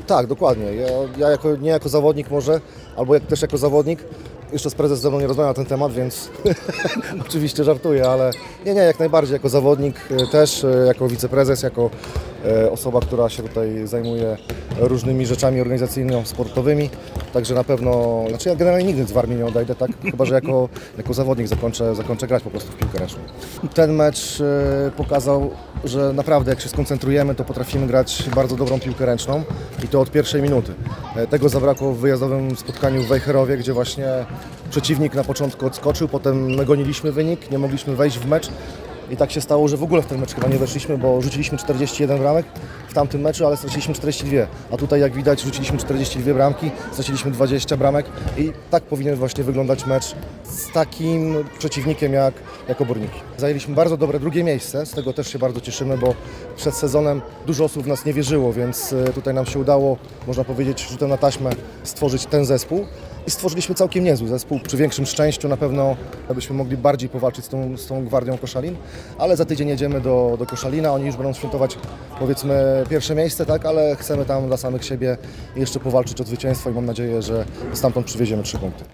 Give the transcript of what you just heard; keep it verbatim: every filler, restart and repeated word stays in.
Tak, dokładnie. Ja, ja jako, nie jako zawodnik może, albo jak, też jako zawodnik. Jeszcze z prezes ze mną nie rozmawiał na ten temat, więc oczywiście żartuję, ale nie, nie, jak najbardziej jako zawodnik też, jako wiceprezes, jako osoba, która się tutaj zajmuje różnymi rzeczami organizacyjno-sportowymi. Także na pewno, znaczy ja generalnie nigdy z Warmii nie odejdę, tak? Chyba że jako, jako zawodnik zakończę, zakończę grać po prostu w piłkę ręczną. Ten mecz pokazał, że naprawdę jak się skoncentrujemy, to potrafimy grać bardzo dobrą piłkę ręczną i to od pierwszej minuty. Tego zabrakło w wyjazdowym spotkaniu w Wejherowie, gdzie właśnie przeciwnik na początku odskoczył, potem my goniliśmy wynik, nie mogliśmy wejść w mecz. I tak się stało, że w ogóle w ten mecz chyba nie weszliśmy, bo rzuciliśmy czterdzieści jeden bramek w tamtym meczu, ale straciliśmy czterdzieści dwa. A tutaj jak widać rzuciliśmy czterdzieści dwie bramki, straciliśmy dwadzieścia bramek i tak powinien właśnie wyglądać mecz z takim przeciwnikiem jak, jak Oborniki. Zajęliśmy bardzo dobre drugie miejsce, z tego też się bardzo cieszymy, bo przed sezonem dużo osób w nas nie wierzyło, więc tutaj nam się udało, można powiedzieć, rzutem na taśmę stworzyć ten zespół. I stworzyliśmy całkiem niezły zespół. Przy większym szczęściu na pewno byśmy mogli bardziej powalczyć z tą, z tą Gwardią Koszalin, ale za tydzień jedziemy do, do Koszalina. Oni już będą świętować, powiedzmy, pierwsze miejsce, tak, ale chcemy tam dla samych siebie jeszcze powalczyć o zwycięstwo i mam nadzieję, że stamtąd przywieziemy trzy punkty.